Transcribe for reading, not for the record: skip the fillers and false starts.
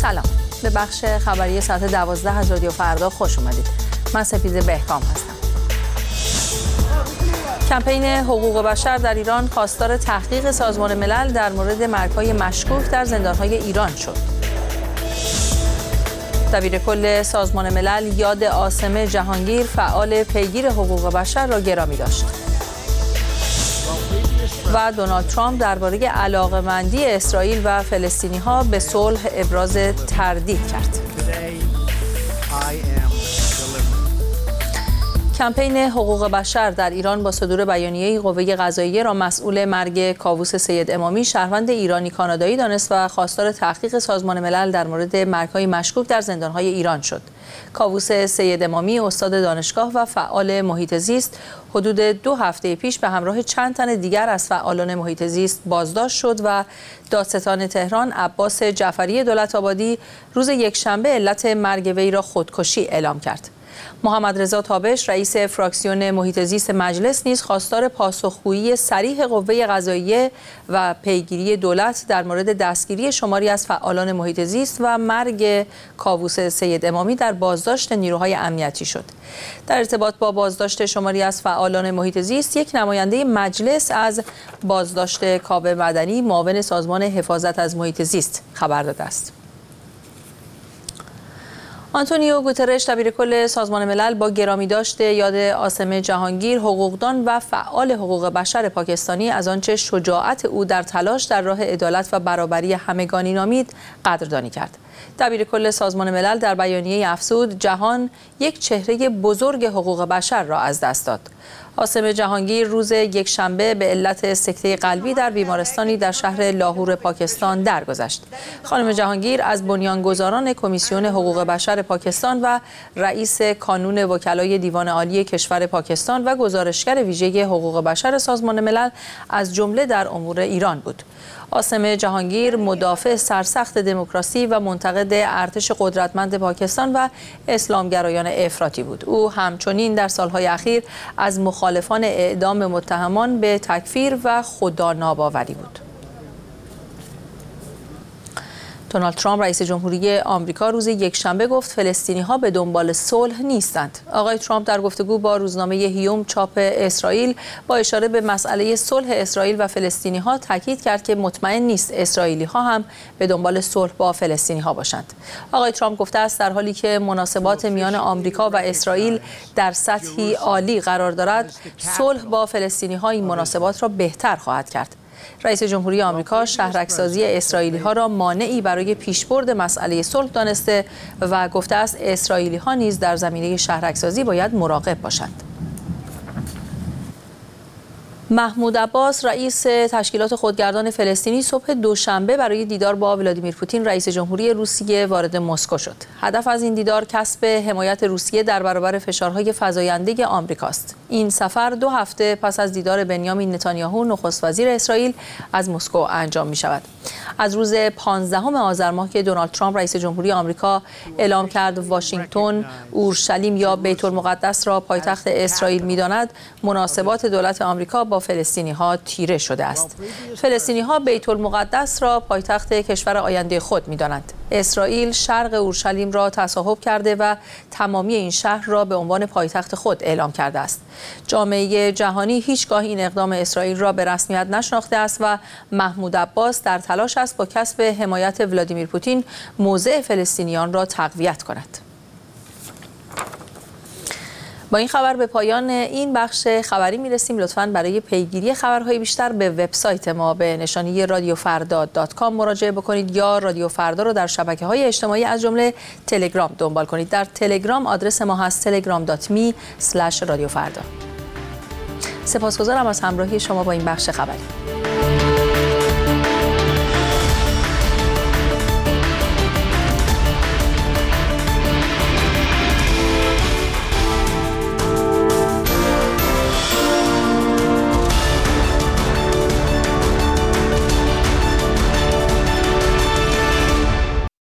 سلام، به بخش خبری ساعت 12 از رادیو فردا خوش اومدید. من سپیده بهکام هستم. کمپین حقوق بشر در ایران خواستار تحقیق سازمان ملل در مورد مرگ‌های مشکوک در زندان‌های ایران شد. دبیرکل سازمان ملل یاد عاصم جهانگیر فعال پیگیر حقوق بشر را گرامی داشت. و دونالد ترامپ درباره علاقه‌مندی اسرائیل و فلسطینی‌ها به صلح ابراز تردید کرد. کمپین حقوق بشر در ایران با صدور بیانیه‌ای قوه قضاییه را مسئول مرگ کاووس سید امامی شهروند ایرانی کانادایی دانست و خواستار تحقیق سازمان ملل در مورد مرگ‌های مشکوک در زندان‌های ایران شد. کاووس سید امامی استاد دانشگاه و فعال محیط زیست حدود 2 هفته پیش به همراه چند تن دیگر از فعالان محیط زیست بازداشت شد و دادستان تهران عباس جعفری دولت‌آبادی روز یکشنبه علت مرگ وی را خودکشی اعلام کرد. محمد رضا تابش رئیس فراکسیون محیط زیست مجلس نیز خواستار پاسخگویی صریح قوه قضاییه و پیگیری دولت در مورد دستگیری شماری از فعالان محیط زیست و مرگ کاووس سید امامی در بازداشت نیروهای امنیتی شد. در ارتباط با بازداشت شماری از فعالان محیط زیست، یک نماینده مجلس از بازداشت کاوه مدنی معاون سازمان حفاظت از محیط زیست خبر داده است. آنتونیو گوترش دبیرکل سازمان ملل با گرامی داشت یاد عاصم جهانگیر حقوقدان و فعال حقوق بشر پاکستانی از آنچه شجاعت او در تلاش در راه عدالت و برابری همگانی نامید قدردانی کرد. دبیرکل سازمان ملل در بیانیه افزود جهان یک چهره بزرگ حقوق بشر را از دست داد. عاصم جهانگیر روز یکشنبه به علت سکته قلبی در بیمارستانی در شهر لاهور پاکستان درگذشت. خانم جهانگیر از بنیانگذاران کمیسیون حقوق بشر پاکستان و رئیس کانون وکلای دیوان عالی کشور پاکستان و گزارشگر ویژه حقوق بشر سازمان ملل از جمله در امور ایران بود. عاصم جهانگیر مدافع سرسخت دموکراسی و منتقد ارتش قدرتمند پاکستان و اسلامگرایان افراطی بود. او همچنین در سالهای اخیر از مخالفان اعدام متهمان به تکفیر و خداناباوری بود. دونالد ترامپ رئیس جمهوری آمریکا روز یکشنبه گفت فلسطینی‌ها به دنبال صلح نیستند. آقای ترامپ در گفتگو با روزنامه هیوم چاپ اسرائیل با اشاره به مسئله صلح اسرائیل و فلسطینی‌ها تاکید کرد که مطمئن نیست اسرائیلی‌ها هم به دنبال صلح با فلسطینی‌ها باشند. آقای ترامپ گفته است در حالی که مناسبات میان آمریکا و اسرائیل در سطحی عالی قرار دارد، صلح با فلسطینی‌ها این مناسبات را بهتر خواهد کرد. رئیس جمهوری آمریکا شهرک‌سازی اسرائیلی‌ها را مانعی برای پیشبرد مسئله صلح دانسته و گفته است اسرائیلی‌ها نیز در زمینه شهرک‌سازی باید مراقب باشند. محمود عباس رئیس تشکیلات خودگردان فلسطینی صبح دوشنبه برای دیدار با ولادیمیر پوتین رئیس جمهوری روسیه وارد مسکو شد. هدف از این دیدار کسب حمایت روسیه در برابر فشارهای فزاینده آمریکاست. این سفر 2 هفته پس از دیدار بنیامین نتانیاهو نخست وزیر اسرائیل از مسکو انجام می شود. از روز 15 آذر ماه که دونالد ترامپ رئیس جمهوری آمریکا اعلام کرد واشنگتن اورشلیم یا بیت المقدس را پایتخت اسرائیل می‌داند، مناسبات دولت آمریکا با فلسطینی‌ها تیره شده است. فلسطینی‌ها بیت المقدس را پایتخت کشور آینده خود می‌دانند. اسرائیل شرق اورشلیم را تصاحب کرده و تمامی این شهر را به عنوان پایتخت خود اعلام کرده است. جامعه جهانی هیچگاه این اقدام اسرائیل را به رسمیت نشناخته است و محمود عباس در تلاش است با کسب حمایت ولادیمیر پوتین موضع فلسطینیان را تقویت کند. با این خبر به پایان این بخش خبری میرسیم. لطفاً برای پیگیری خبرهای بیشتر به وبسایت ما به نشانی radiofarda.com مراجعه بکنید یا رادیو فردا رو در شبکه‌های اجتماعی از جمله تلگرام دنبال کنید. در تلگرام آدرس ما هست telegram.me/radiofarda. سپاسگزارم از همراهی شما با این بخش خبری.